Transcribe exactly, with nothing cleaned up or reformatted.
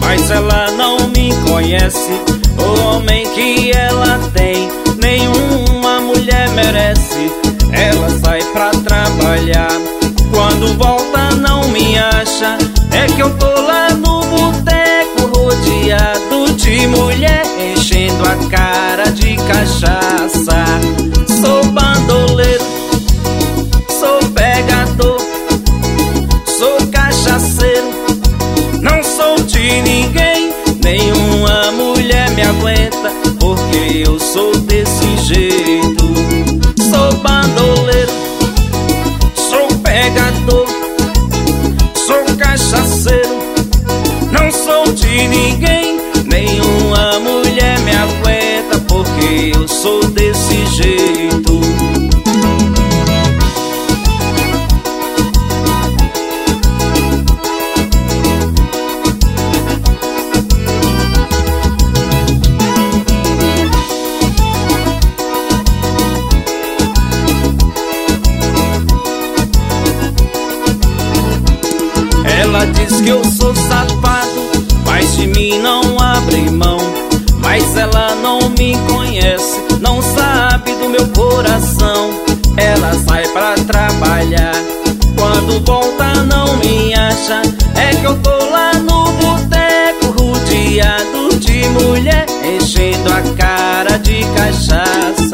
mas ela não me conhece. O homem que ela tem, nenhuma mulher merece. Ela sai pra trabalhar, quando volta não me acha. É que eu tô lá no boteco, rodeado de mulher, enchendo a cara de cachaça. Sou bandoleiro, sou pegador, sou cachaceiro, não sou de ninguém. Nenhuma mulher me aguenta, porque eu sou desse jeito. Sou bandoleiro, sou pegador, sou cachaceiro, não sou de ninguém. Nenhuma mulher me aguenta, porque eu sou desse jeito. Ela diz que eu sou safado, mas de mim não abre mão. Mas ela não me conhece, não sabe do meu coração. Ela sai pra trabalhar, quando volta não me acha. É que eu tô lá no boteco, rodeado de mulher, enchendo a cara de cachaça.